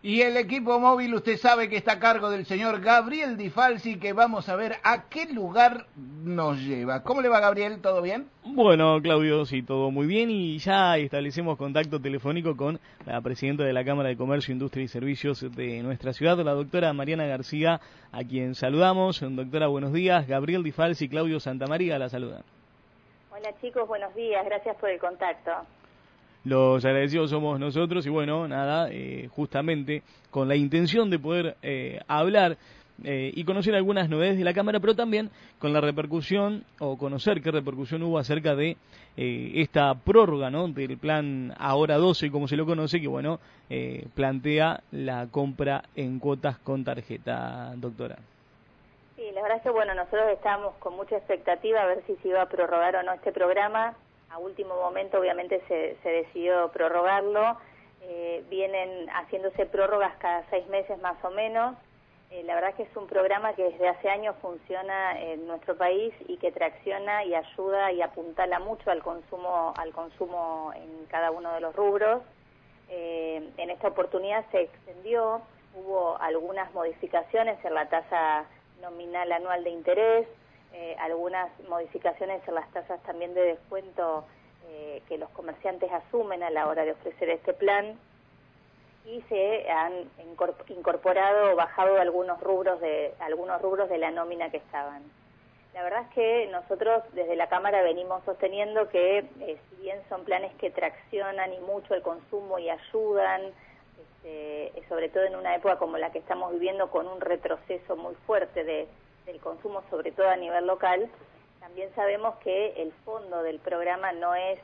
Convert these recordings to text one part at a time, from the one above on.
Y el equipo móvil, usted sabe que está a cargo del señor Gabriel Di Falsi, que vamos a ver a qué lugar nos lleva. ¿Cómo le va, Gabriel? ¿Todo bien? Bueno, Claudio, sí, todo muy bien y ya establecemos contacto telefónico con la presidenta de la Cámara de Comercio, Industria y Servicios de nuestra ciudad, la doctora Mariana García, a quien saludamos. Doctora, buenos días. Gabriel Di Falsi y Claudio Santamaría la saludan. Hola chicos, buenos días, gracias por el contacto. Los agradecidos somos nosotros y bueno, nada, justamente con la intención de poder hablar y conocer algunas novedades de la Cámara, pero también con la repercusión o conocer qué repercusión hubo acerca de esta prórroga, ¿no?, del plan Ahora 12, como se lo conoce, que bueno, plantea la compra en cuotas con tarjeta, doctora. Sí, la verdad es que bueno, nosotros estábamos con mucha expectativa a ver si se iba a prorrogar o no este programa. A último momento obviamente se decidió prorrogarlo, vienen haciéndose prórrogas cada 6 meses más o menos. La verdad es que es un programa que desde hace años funciona en nuestro país y que tracciona y ayuda y apuntala mucho al consumo en cada uno de los rubros. En esta oportunidad se extendió, hubo algunas modificaciones en la tasa nominal anual de interés, algunas modificaciones en las tasas también de descuento que los comerciantes asumen a la hora de ofrecer este plan, y se han incorporado o bajado algunos rubros de la nómina que estaban. La verdad es que nosotros desde la Cámara venimos sosteniendo que si bien son planes que traccionan y mucho el consumo y ayudan, sobre todo en una época como la que estamos viviendo con un retroceso muy fuerte del consumo, sobre todo a nivel local, también sabemos que el fondo del programa no es,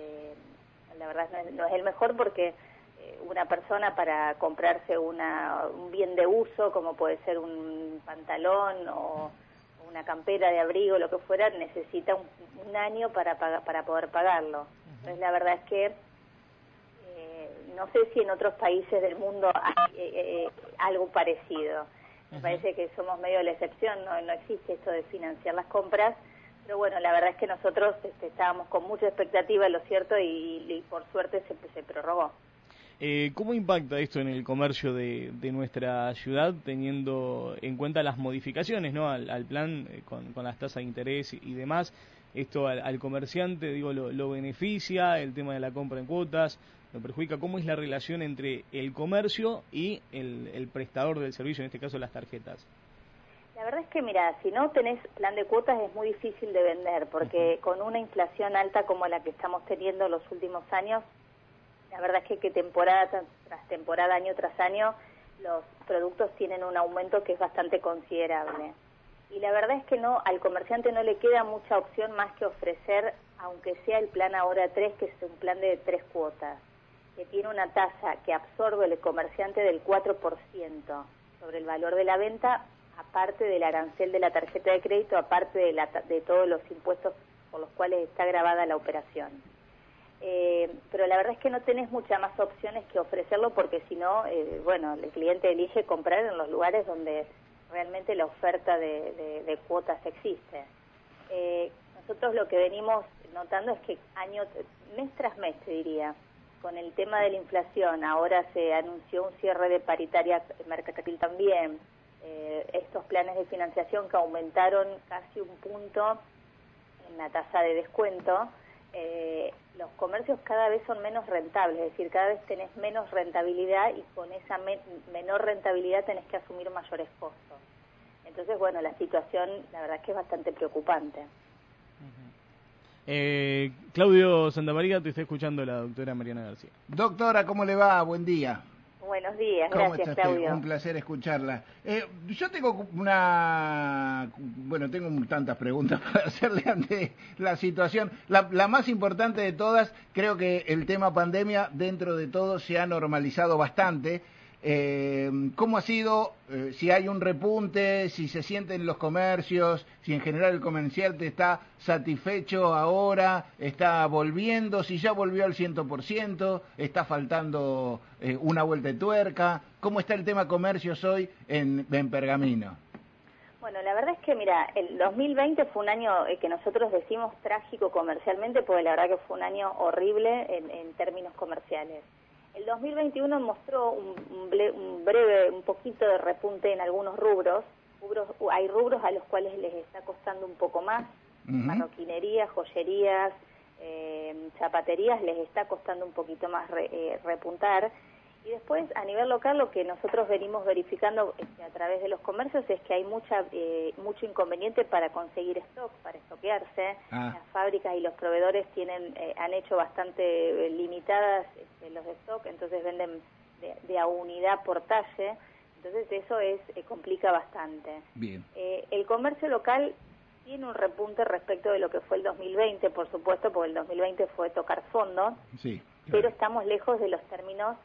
la verdad no es el mejor, porque una persona para comprarse un bien de uso, como puede ser un pantalón o una campera de abrigo, lo que fuera, necesita un año para poder pagarlo. Entonces la verdad es que no sé si en otros países del mundo hay algo parecido. Me parece que somos medio la excepción, no existe esto de financiar las compras, pero bueno, la verdad es que nosotros estábamos con mucha expectativa, lo cierto, y por suerte se prorrogó. ¿Cómo impacta esto en el comercio de nuestra ciudad, teniendo en cuenta las modificaciones, ¿no?, al plan con las tasas de interés y demás? Esto al comerciante, digo, lo beneficia, el tema de la compra en cuotas, lo perjudica. ¿Cómo es la relación entre el comercio y el prestador del servicio, en este caso las tarjetas? La verdad es que, mira, si no tenés plan de cuotas es muy difícil de vender, porque con una inflación alta como la que estamos teniendo los últimos años, la verdad es que temporada tras temporada, año tras año, los productos tienen un aumento que es bastante considerable. Y la verdad es que al comerciante no le queda mucha opción más que ofrecer, aunque sea el plan Ahora 3, que es un plan de 3 cuotas, que tiene una tasa que absorbe el comerciante del 4% sobre el valor de la venta, aparte del arancel de la tarjeta de crédito, aparte de todos los impuestos por los cuales está grabada la operación. Pero la verdad es que no tenés muchas más opciones que ofrecerlo, porque si no, bueno, el cliente elige comprar en los lugares donde realmente la oferta de cuotas existe. Nosotros lo que venimos notando es que mes tras mes, te diría, con el tema de la inflación, ahora se anunció un cierre de paritaria mercantil también, estos planes de financiación que aumentaron casi un punto en la tasa de descuento, los comercios cada vez son menos rentables, es decir, cada vez tenés menos rentabilidad, y con esa menor rentabilidad tenés que asumir mayores costos. Entonces, bueno, la situación, la verdad es que es bastante preocupante. Claudio Santamaría, te está escuchando la doctora Mariana García. Doctora, ¿cómo le va? Buen día. Buenos días, ¿Cómo gracias, está Claudio. usted? Un placer escucharla. Yo tengo tengo tantas preguntas para hacerle ante la situación. La más importante de todas, creo que el tema pandemia, dentro de todo, se ha normalizado bastante. ¿Cómo ha sido? Si hay un repunte, si se siente en los comercios, si en general el comerciante está satisfecho ahora, está volviendo, si ya volvió al 100%, está faltando una vuelta de tuerca. ¿Cómo está el tema comercios hoy en Pergamino? Bueno, la verdad es que, mira, el 2020 fue un año que nosotros decimos trágico comercialmente, porque la verdad que fue un año horrible en términos comerciales. El 2021 mostró un un poquito de repunte en algunos rubros. Hay rubros a los cuales les está costando un poco más, marroquinería, joyerías, zapaterías, les está costando un poquito más repuntar. Y después, a nivel local, lo que nosotros venimos verificando a través de los comercios es que hay mucho inconveniente para conseguir stock, para estoquearse. Las fábricas y los proveedores han hecho bastante limitadas los stock, entonces venden de a unidad por talle. Entonces eso complica bastante. Bien. El comercio local tiene un repunte respecto de lo que fue el 2020, por supuesto, porque el 2020 fue tocar fondo, sí, claro. Pero estamos lejos de los términos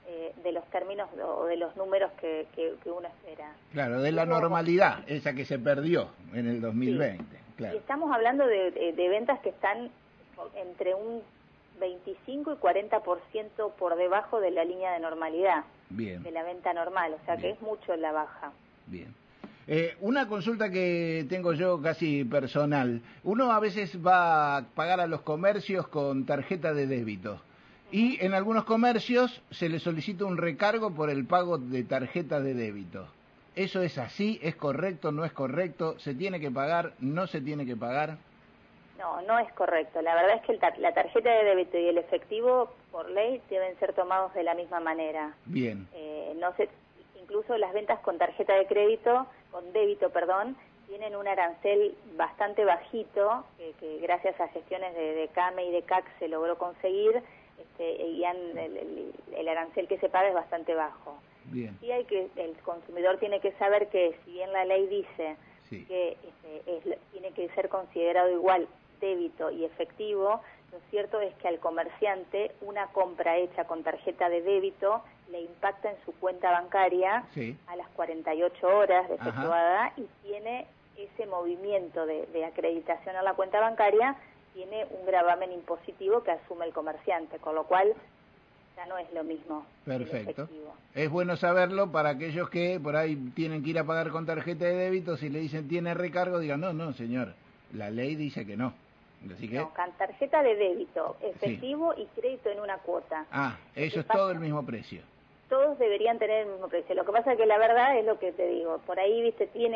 o de los números que uno espera. Claro, de la normalidad, esa que se perdió en el 2020. Sí. Claro. Y estamos hablando de ventas que están entre un 25 y 40% por debajo de la línea de normalidad. Bien. De la venta normal, o sea Bien. Que es mucho la baja. Bien. Una consulta que tengo yo casi personal. Uno a veces va a pagar a los comercios con tarjeta de débito y en algunos comercios se le solicita un recargo por el pago de tarjeta de débito. ¿Eso es así? ¿Es correcto? ¿No es correcto? ¿Se tiene que pagar? ¿No se tiene que pagar? No, no es correcto. La verdad es que la tarjeta de débito y el efectivo, por ley, deben ser tomados de la misma manera. Bien. Incluso las ventas con tarjeta de crédito, con débito, tienen un arancel bastante bajito, que gracias a gestiones de CAME y de CAC se logró conseguir, y el arancel que se paga es bastante bajo. Bien. Sí el consumidor tiene que saber que, si bien la ley dice que tiene que ser considerado igual débito y efectivo, lo cierto es que al comerciante una compra hecha con tarjeta de débito le impacta en su cuenta bancaria a las 48 horas de efectuada y tiene ese movimiento de acreditación a la cuenta bancaria, tiene un gravamen impositivo que asume el comerciante, con lo cual ya no es lo mismo. Perfecto. Es bueno saberlo para aquellos que por ahí tienen que ir a pagar con tarjeta de débito. Si le dicen tiene recargo, digan no, señor, la ley dice que no. Así que... No, con tarjeta de débito, efectivo y crédito en una cuota. Eso es todo el mismo precio. Todos deberían tener el mismo precio. Lo que pasa es que la verdad es lo que te digo. Por ahí,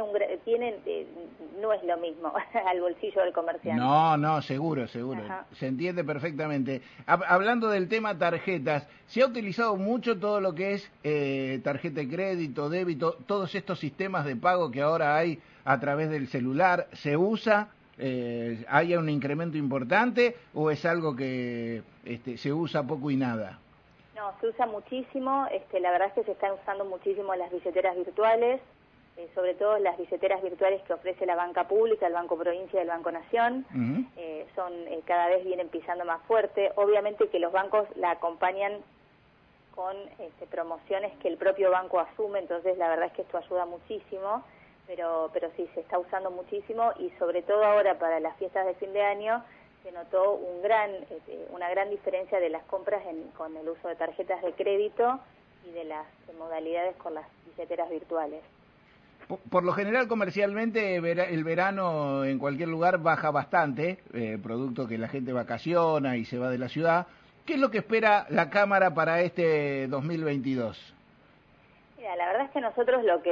no es lo mismo al bolsillo del comerciante. No, seguro. Ajá. Se entiende perfectamente. Hablando del tema tarjetas, se ha utilizado mucho todo lo que es tarjeta de crédito, débito, todos estos sistemas de pago que ahora hay a través del celular. ¿Se usa? ¿Hay un incremento importante o es algo que se usa poco y nada? No, se usa muchísimo. La verdad es que se están usando muchísimo las billeteras virtuales, sobre todo las billeteras virtuales que ofrece la banca pública, el Banco Provincia y el Banco Nación. Cada vez vienen pisando más fuerte. Obviamente que los bancos la acompañan con promociones que el propio banco asume, entonces la verdad es que esto ayuda muchísimo, pero sí, se está usando muchísimo y sobre todo ahora para las fiestas de fin de año se notó una gran diferencia de las compras con el uso de tarjetas de crédito y de las modalidades con las billeteras virtuales. Por lo general, comercialmente, el verano en cualquier lugar baja bastante, producto que la gente vacaciona y se va de la ciudad. ¿Qué es lo que espera la Cámara para este 2022? Mira, la verdad es que nosotros lo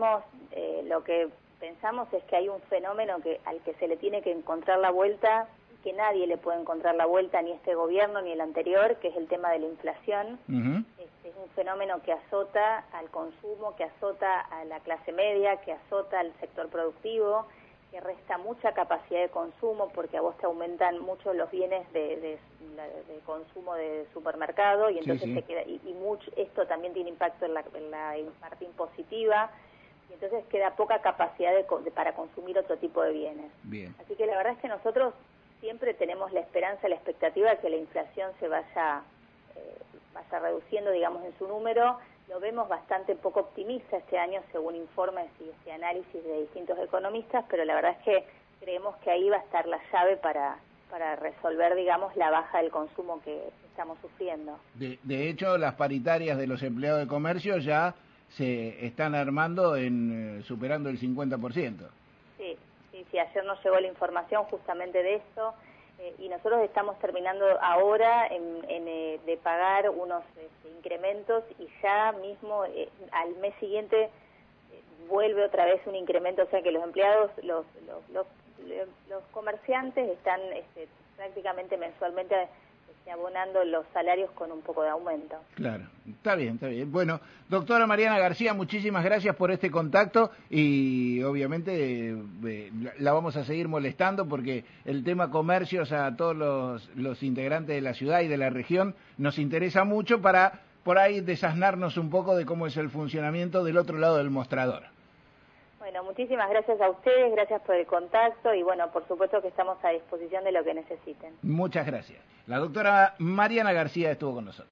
que pensamos es que hay un fenómeno al que se le tiene que encontrar la vuelta, que nadie le puede encontrar la vuelta, ni este gobierno ni el anterior, que es el tema de la inflación. Es un fenómeno que azota al consumo, que azota a la clase media, que azota al sector productivo, que resta mucha capacidad de consumo porque a vos te aumentan mucho los bienes de consumo de supermercado y entonces te queda esto también tiene impacto en la parte impositiva y entonces queda poca capacidad para consumir otro tipo de bienes. Bien. Así que la verdad es que nosotros siempre tenemos la esperanza, la expectativa de que la inflación se vaya reduciendo, digamos, en su número. Lo vemos bastante poco optimista este año, según informes y análisis de distintos economistas, pero la verdad es que creemos que ahí va a estar la llave para resolver, digamos, la baja del consumo que estamos sufriendo. De hecho, las paritarias de los empleados de comercio ya se están armando superando el 50%. Sí, ayer nos llegó la información justamente de esto. y nosotros estamos terminando ahora de pagar unos incrementos y ya mismo al mes siguiente vuelve otra vez un incremento, o sea que los empleados, los comerciantes están prácticamente mensualmente abonando los salarios con un poco de aumento. Claro, está bien, está bien. Bueno, doctora Mariana García, muchísimas gracias por este contacto y obviamente la vamos a seguir molestando porque el tema comercios a todos los integrantes de la ciudad y de la región nos interesa mucho para por ahí desasnarnos un poco de cómo es el funcionamiento del otro lado del mostrador. Bueno, muchísimas gracias a ustedes, gracias por el contacto y bueno, por supuesto que estamos a disposición de lo que necesiten. Muchas gracias. La doctora Mariana García estuvo con nosotros.